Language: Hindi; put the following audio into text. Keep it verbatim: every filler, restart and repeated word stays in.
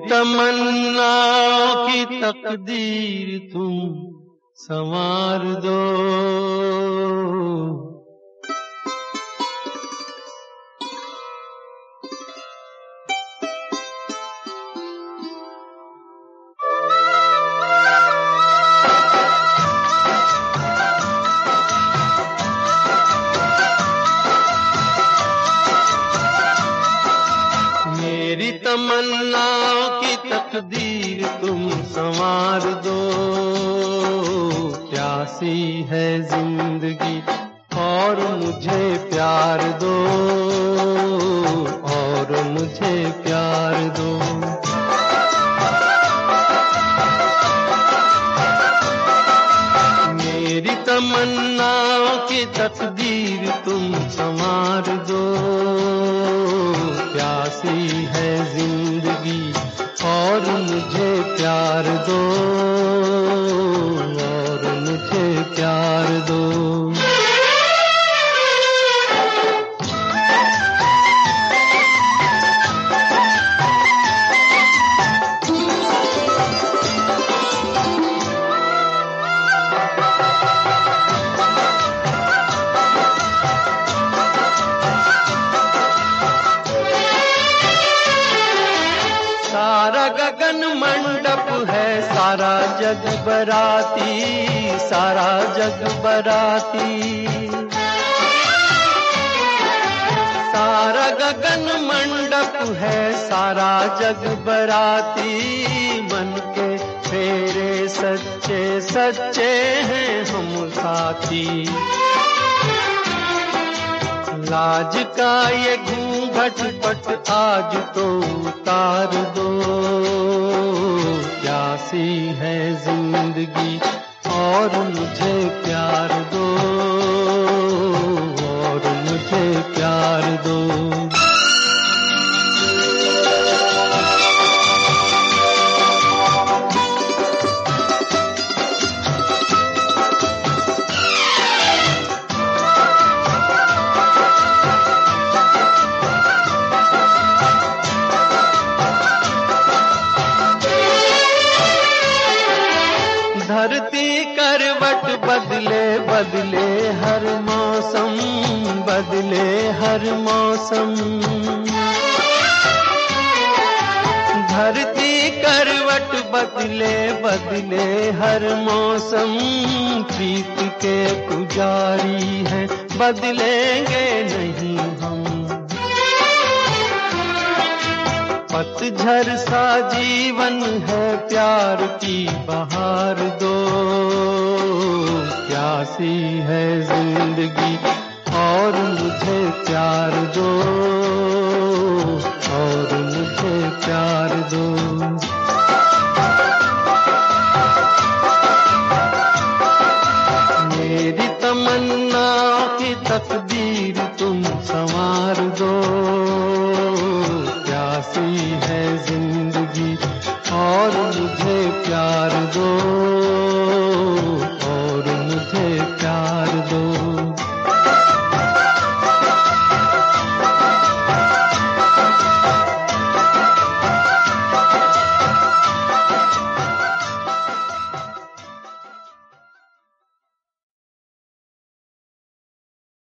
तमन्ना की तकदीर तुम संवार दो। मेरी तमन्नाओं की तकदीर तुम संवार दो। प्यासी है जिंदगी और मुझे प्यार दो, और मुझे प्यार दो। मेरी तमन्नाओं की तकदीर तुम संवार दो। प्यासी है जिंदगी और मुझे प्यार दो, और मुझे प्यार दो। सारा गगन मंडप है, सारा जग बराती, सारा जग बराती। सारा गगन मंडप है, सारा जग बराती। मन के फेरे सच्चे सच्चे हैं हम साथी। लाज का ये घूंघट पट आज तो उतार दो। प्यासी है जिंदगी और मुझे प्यार दो, और मुझे प्यार दो। धरती करवट बदले बदले हर मौसम, बदले हर मौसम। धरती करवट बदले बदले हर मौसम। प्रीत के पुजारी हैं, बदलेंगे नहीं हम। पतझर सा जीवन है, प्यार की बहार दो। प्यासी है जिंदगी और मुझे प्यार दो, और मुझे प्यार दो।